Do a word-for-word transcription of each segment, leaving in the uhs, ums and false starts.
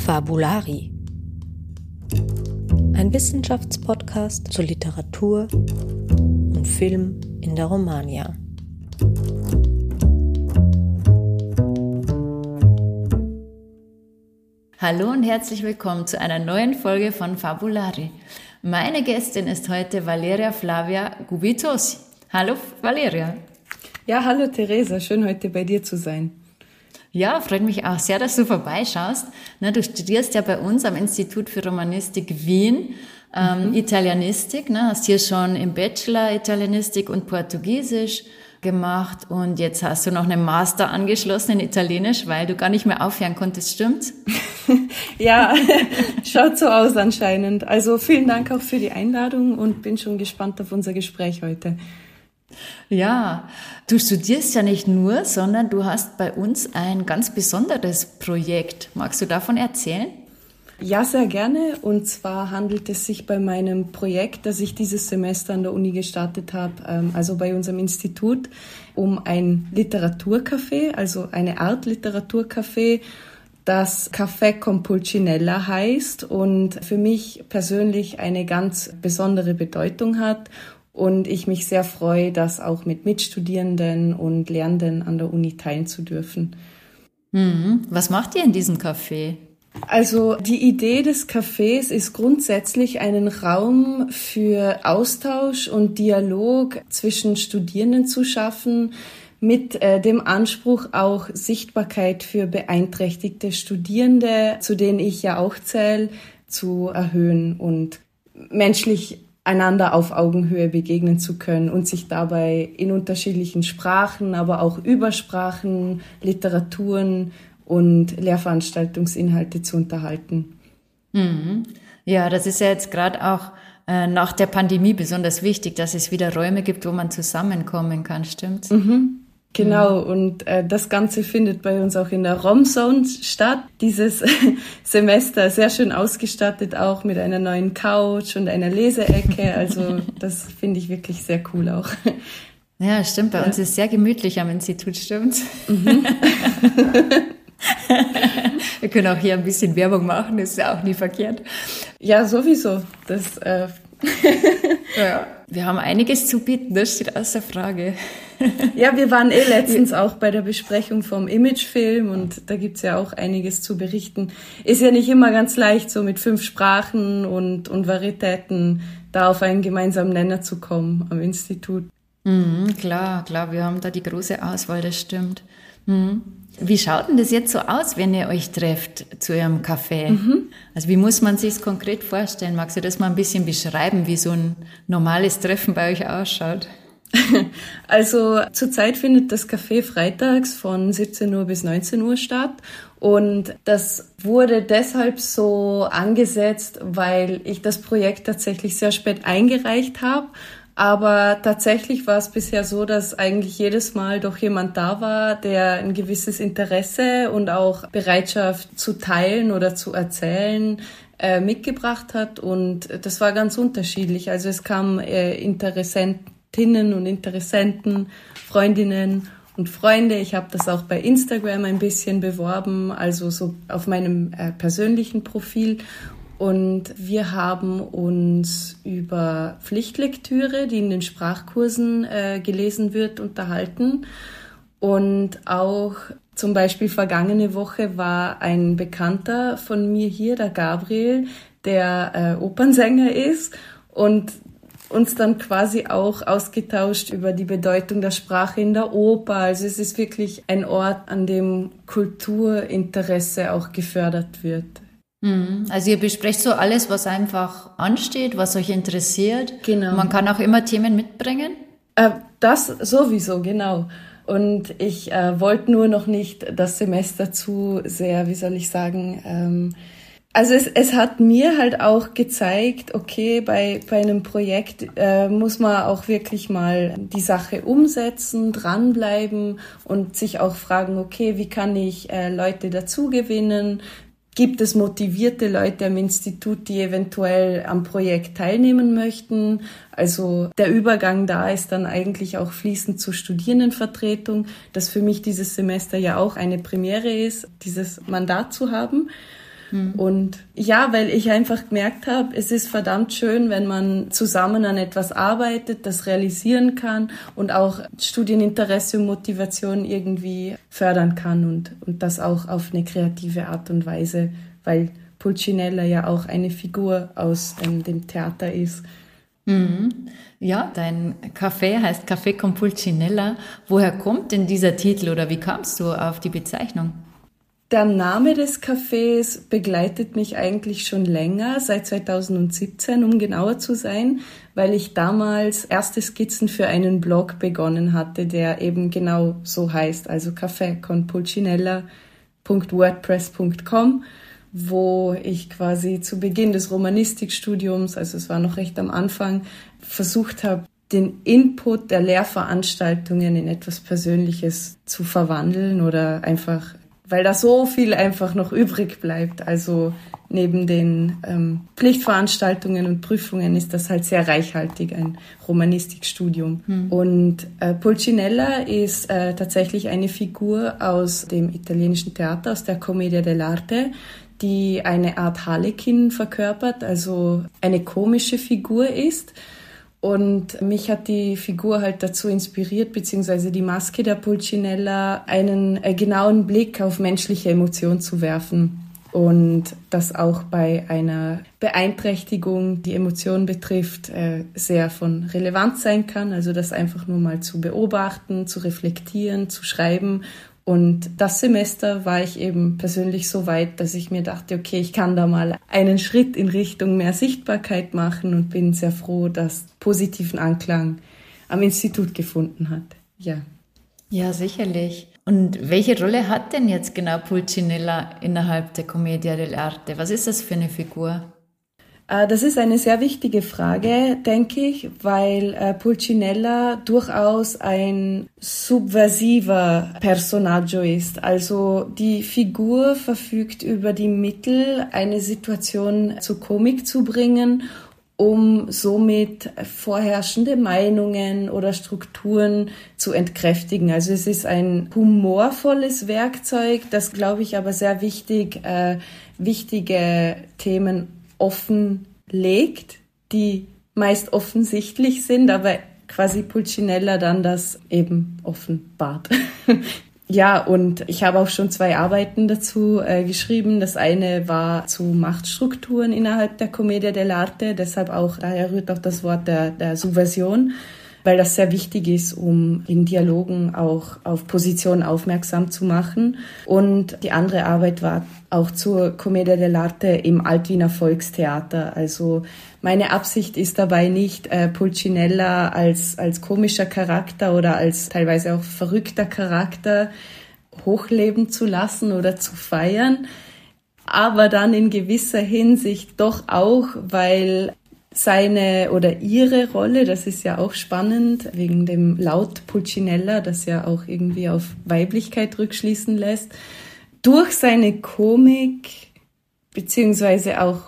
Fabulari. Ein Wissenschaftspodcast zur Literatur und Film in der Romagna. Hallo und herzlich willkommen zu einer neuen Folge von Fabulari. Meine Gästin ist heute Valeria Flavia Gubitosi. Hallo Valeria. Ja, hallo Theresa, schön heute bei dir zu sein. Ja, freut mich auch sehr, dass du vorbeischaust. Na, du studierst ja bei uns am Institut für Romanistik Wien ähm, mhm. Italienistik, ne? Hast hier schon im Bachelor Italienistik und Portugiesisch gemacht und jetzt hast du noch einen Master angeschlossen in Italienisch, weil du gar nicht mehr aufhören konntest, stimmt's? Ja, schaut so aus anscheinend. Also vielen Dank auch für die Einladung und bin schon gespannt auf unser Gespräch heute. Ja, du studierst ja nicht nur, sondern du hast bei uns ein ganz besonderes Projekt. Magst du davon erzählen? Ja, sehr gerne. Und zwar handelt es sich bei meinem Projekt, das ich dieses Semester an der Uni gestartet habe, also bei unserem Institut, um ein Literaturcafé, also eine Art Literaturcafé, das Café con Pulcinella heißt und für mich persönlich eine ganz besondere Bedeutung hat. Und ich mich sehr freue, das auch mit Mitstudierenden und Lehrenden an der Uni teilen zu dürfen. Mhm. Was macht ihr in diesem Café? Also die Idee des Cafés ist grundsätzlich einen Raum für Austausch und Dialog zwischen Studierenden zu schaffen, mit äh, dem Anspruch auch Sichtbarkeit für beeinträchtigte Studierende, zu denen ich ja auch zähle, zu erhöhen und menschlich einander auf Augenhöhe begegnen zu können und sich dabei in unterschiedlichen Sprachen, aber auch über Sprachen, Literaturen und Lehrveranstaltungsinhalte zu unterhalten. Mhm. Ja, das ist ja jetzt gerade auch äh, nach der Pandemie besonders wichtig, dass es wieder Räume gibt, wo man zusammenkommen kann, stimmt's? Mhm. Genau, und äh, das Ganze findet bei uns auch in der Romzone statt. Dieses Semester sehr schön ausgestattet, auch mit einer neuen Couch und einer Leseecke. Also das finde ich wirklich sehr cool auch. Ja, stimmt. Bei ja. uns ist es sehr gemütlich am Institut, stimmt's? Mhm. Wir können auch hier ein bisschen Werbung machen, ist ja auch nie verkehrt. Ja, sowieso. Das äh ja. Wir haben einiges zu bieten, das steht außer Frage. Ja, wir waren eh letztens auch bei der Besprechung vom Imagefilm und da gibt's ja auch einiges zu berichten. Ist ja nicht immer ganz leicht, so mit fünf Sprachen und, und Varietäten da auf einen gemeinsamen Nenner zu kommen am Institut. Mhm, klar, klar, wir haben da die große Auswahl, das stimmt. Mhm. Wie schaut denn das jetzt so aus, wenn ihr euch trefft zu eurem Café? Mhm. Also wie muss man sich's konkret vorstellen? Magst du das mal ein bisschen beschreiben, wie so ein normales Treffen bei euch ausschaut? Also zurzeit findet das Café freitags von siebzehn Uhr bis neunzehn Uhr statt und das wurde deshalb so angesetzt, weil ich das Projekt tatsächlich sehr spät eingereicht habe. Aber tatsächlich war es bisher so, dass eigentlich jedes Mal doch jemand da war, der ein gewisses Interesse und auch Bereitschaft zu teilen oder zu erzählen äh, mitgebracht hat. Und das war ganz unterschiedlich. Also es kamen äh, Interessentinnen und Interessenten, Freundinnen und Freunde. Ich habe das auch bei Instagram ein bisschen beworben, also so auf meinem äh, persönlichen Profil. Und wir haben uns über Pflichtlektüre, die in den Sprachkursen äh, gelesen wird, unterhalten. Und auch zum Beispiel vergangene Woche war ein Bekannter von mir hier, der Gabriel, der äh, Opernsänger ist und uns dann quasi auch ausgetauscht über die Bedeutung der Sprache in der Oper. Also es ist wirklich ein Ort, an dem Kulturinteresse auch gefördert wird. Also ihr besprecht so alles, was einfach ansteht, was euch interessiert. Genau. Man kann auch immer Themen mitbringen? Äh, das sowieso, genau. Und ich äh, wollte nur noch nicht das Semester zu sehr, wie soll ich sagen, ähm, also es, es hat mir halt auch gezeigt, okay, bei, bei einem Projekt äh, muss man auch wirklich mal die Sache umsetzen, dranbleiben und sich auch fragen, okay, wie kann ich äh, Leute dazu gewinnen? Gibt es motivierte Leute am Institut, die eventuell am Projekt teilnehmen möchten? Also der Übergang da ist dann eigentlich auch fließend zur Studierendenvertretung, das für mich dieses Semester ja auch eine Premiere ist, dieses Mandat zu haben. Mhm. Und ja, weil ich einfach gemerkt habe, es ist verdammt schön, wenn man zusammen an etwas arbeitet, das realisieren kann und auch Studieninteresse und Motivation irgendwie fördern kann und, und das auch auf eine kreative Art und Weise, weil Pulcinella ja auch eine Figur aus ähm, dem Theater ist. Mhm. Ja, dein Café heißt Café con Pulcinella. Woher kommt denn dieser Titel oder wie kamst du auf die Bezeichnung? Der Name des Cafés begleitet mich eigentlich schon länger, seit zweitausendsiebzehn, um genauer zu sein, weil ich damals erste Skizzen für einen Blog begonnen hatte, der eben genau so heißt, also café con pulcinella punkt wordpress punkt com, wo ich quasi zu Beginn des Romanistikstudiums, also es war noch recht am Anfang, versucht habe, den Input der Lehrveranstaltungen in etwas Persönliches zu verwandeln oder einfach, weil da so viel einfach noch übrig bleibt. Also neben den ähm, Pflichtveranstaltungen und Prüfungen ist das halt sehr reichhaltig, ein Romanistikstudium. Hm. Und äh, Pulcinella ist äh, tatsächlich eine Figur aus dem italienischen Theater, aus der Commedia dell'arte, die eine Art Harlekin verkörpert, also eine komische Figur ist. Und mich hat die Figur halt dazu inspiriert, beziehungsweise die Maske der Pulcinella, einen äh, genauen Blick auf menschliche Emotionen zu werfen. Und das auch bei einer Beeinträchtigung, die Emotionen betrifft, äh, sehr von Relevanz sein kann. Also das einfach nur mal zu beobachten, zu reflektieren, zu schreiben. Und das Semester war ich eben persönlich so weit, dass ich mir dachte, okay, ich kann da mal einen Schritt in Richtung mehr Sichtbarkeit machen und bin sehr froh, dass positiven Anklang am Institut gefunden hat. Ja. Ja, sicherlich. Und welche Rolle hat denn jetzt genau Pulcinella innerhalb der Commedia dell'arte? Was ist das für eine Figur? Das ist eine sehr wichtige Frage, denke ich, weil Pulcinella durchaus ein subversiver Personaggio ist. Also die Figur verfügt über die Mittel, eine Situation zur Komik zu bringen, um somit vorherrschende Meinungen oder Strukturen zu entkräftigen. Also es ist ein humorvolles Werkzeug, das, glaube ich, aber sehr wichtig, äh, wichtige Themen offen legt, die meist offensichtlich sind, aber quasi Pulcinella dann das eben offenbart. Ja, und ich habe auch schon zwei Arbeiten dazu äh, geschrieben. Das eine war zu Machtstrukturen innerhalb der Commedia dell'arte, deshalb auch, daher rührt auch das Wort der, der Subversion, weil das sehr wichtig ist, um in Dialogen auch auf Positionen aufmerksam zu machen. Und die andere Arbeit war auch zur Commedia dell'arte im Altwiener Volkstheater. Also meine Absicht ist dabei nicht, äh, Pulcinella als, als komischer Charakter oder als teilweise auch verrückter Charakter hochleben zu lassen oder zu feiern, aber dann in gewisser Hinsicht doch auch, weil seine oder ihre Rolle, das ist ja auch spannend, wegen dem Laut Pulcinella, das ja auch irgendwie auf Weiblichkeit rückschließen lässt, durch seine Komik beziehungsweise auch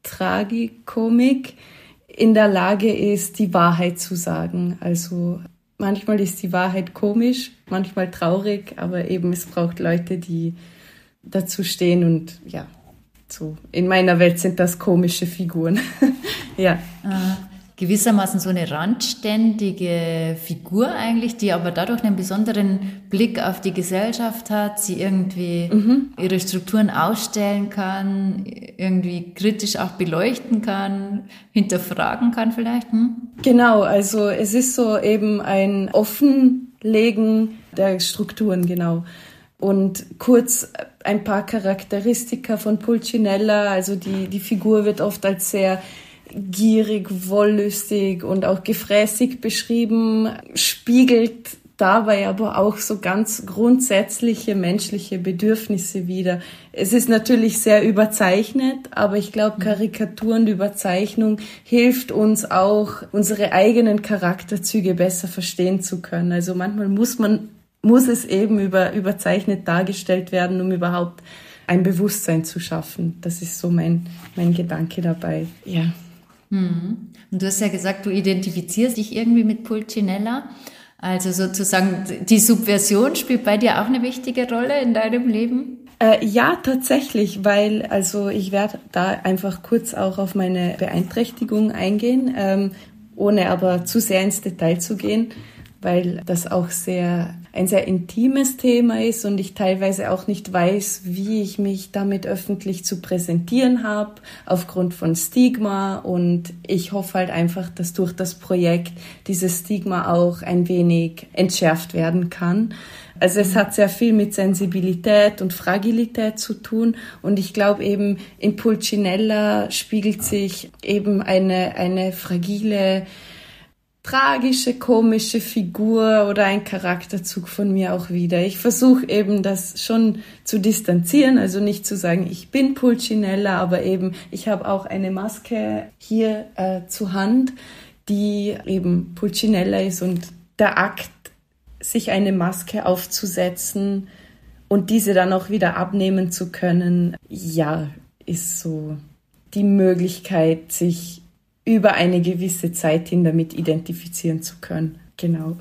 Tragikomik in der Lage ist, die Wahrheit zu sagen. Also manchmal ist die Wahrheit komisch, manchmal traurig, aber eben es braucht Leute, die dazu stehen und ja, so in meiner Welt sind das komische Figuren. Ja. Äh, gewissermaßen so eine randständige Figur eigentlich, die aber dadurch einen besonderen Blick auf die Gesellschaft hat, sie irgendwie mhm. ihre Strukturen ausstellen kann, irgendwie kritisch auch beleuchten kann, hinterfragen kann vielleicht. Hm? Genau, also es ist so eben ein Offenlegen der Strukturen, genau. Und kurz ein paar Charakteristika von Pulcinella, also die, die Figur wird oft als sehr gierig, wollüstig und auch gefräßig beschrieben, spiegelt dabei aber auch so ganz grundsätzliche menschliche Bedürfnisse wider. Es ist natürlich sehr überzeichnet, aber ich glaube, Karikatur und Überzeichnung hilft uns auch, unsere eigenen Charakterzüge besser verstehen zu können. Also manchmal muss man muss es eben über, überzeichnet dargestellt werden, um überhaupt ein Bewusstsein zu schaffen. Das ist so mein, mein Gedanke dabei. Ja. Hm. Und du hast ja gesagt, du identifizierst dich irgendwie mit Pulcinella. Also sozusagen die Subversion spielt bei dir auch eine wichtige Rolle in deinem Leben? Äh, ja, tatsächlich, weil, also ich werde da einfach kurz auch auf meine Beeinträchtigung eingehen, ähm, ohne aber zu sehr ins Detail zu gehen, weil das auch sehr ein sehr intimes Thema ist und ich teilweise auch nicht weiß, wie ich mich damit öffentlich zu präsentieren habe, aufgrund von Stigma. Und ich hoffe halt einfach, dass durch das Projekt dieses Stigma auch ein wenig entschärft werden kann. Also es hat sehr viel mit Sensibilität und Fragilität zu tun und ich glaube eben in Pulcinella spiegelt sich eben eine, eine fragile, tragische, komische Figur oder ein Charakterzug von mir auch wieder. Ich versuche eben das schon zu distanzieren, also nicht zu sagen, ich bin Pulcinella, aber eben ich habe auch eine Maske hier äh, zur Hand, die eben Pulcinella ist und der Akt, sich eine Maske aufzusetzen und diese dann auch wieder abnehmen zu können, ja, ist so die Möglichkeit, sich über eine gewisse Zeit hin damit identifizieren zu können. Genau.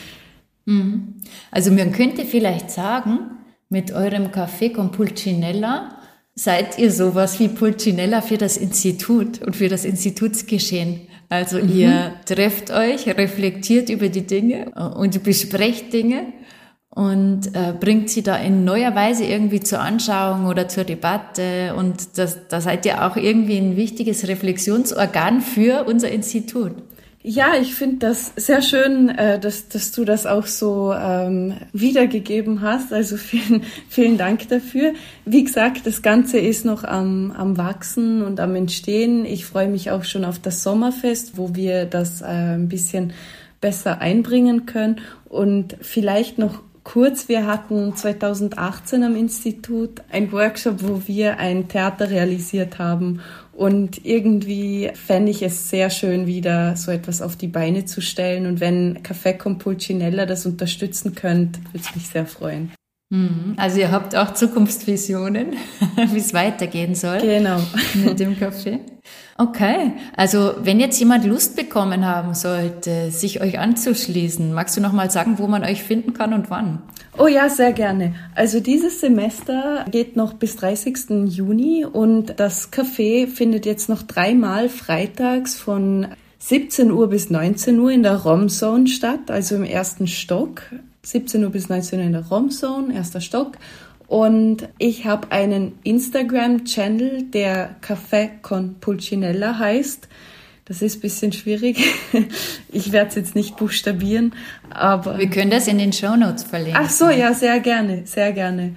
Also man könnte vielleicht sagen, mit eurem Café con Pulcinella seid ihr sowas wie Pulcinella für das Institut und für das Institutsgeschehen. Also mhm. ihr trefft euch, reflektiert über die Dinge und besprecht Dinge und äh, bringt sie da in neuer Weise irgendwie zur Anschauung oder zur Debatte. Und das, da seid ihr auch irgendwie ein wichtiges Reflexionsorgan für unser Institut. Ja, ich finde das sehr schön, äh, dass, dass du das auch so ähm, wiedergegeben hast. Also vielen, vielen Dank dafür. Wie gesagt, das Ganze ist noch am, am Wachsen und am Entstehen. Ich freue mich auch schon auf das Sommerfest, wo wir das äh, ein bisschen besser einbringen können. Und vielleicht noch kurz, wir hatten zweitausendachtzehn am Institut einen Workshop, wo wir ein Theater realisiert haben. Und irgendwie fände ich es sehr schön, wieder so etwas auf die Beine zu stellen. Und wenn Café con Pulcinella das unterstützen könnt, würde es mich sehr freuen. Also ihr habt auch Zukunftsvisionen, wie es weitergehen soll. Genau. Mit dem Café. Okay, also wenn jetzt jemand Lust bekommen haben sollte, sich euch anzuschließen, magst du noch mal sagen, wo man euch finden kann und wann? Oh ja, sehr gerne. Also dieses Semester geht noch bis dreißigsten Juni und das Café findet jetzt noch dreimal freitags von siebzehn Uhr bis neunzehn Uhr in der Romzone statt, also im ersten Stock. siebzehn Uhr bis neunzehn Uhr in der Romzone, erster Stock. Und ich habe einen Instagram-Channel, der Café con Pulcinella heißt. Das ist ein bisschen schwierig. Ich werde es jetzt nicht buchstabieren, aber... Wir können das in den Shownotes verlinken. Ach so, ja, sehr gerne, sehr gerne.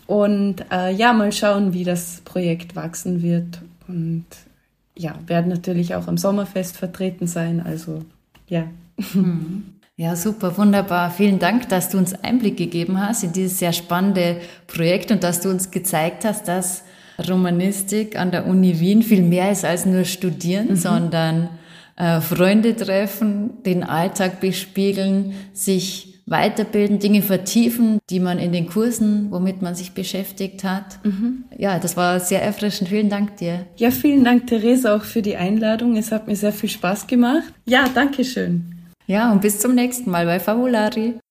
Und äh, ja, mal schauen, wie das Projekt wachsen wird. Und ja, werden natürlich auch am Sommerfest vertreten sein, also ja. Mhm. Ja, super, wunderbar. Vielen Dank, dass du uns Einblick gegeben hast in dieses sehr spannende Projekt und dass du uns gezeigt hast, dass Romanistik an der Uni Wien viel mehr ist als nur studieren, mhm. sondern äh, Freunde treffen, den Alltag bespiegeln, sich weiterbilden, Dinge vertiefen, die man in den Kursen, womit man sich beschäftigt hat. Mhm. Ja, das war sehr erfrischend. Vielen Dank dir. Ja, vielen Dank, Theresa, auch für die Einladung. Es hat mir sehr viel Spaß gemacht. Ja, danke schön. Ja, und bis zum nächsten Mal bei Fabulari.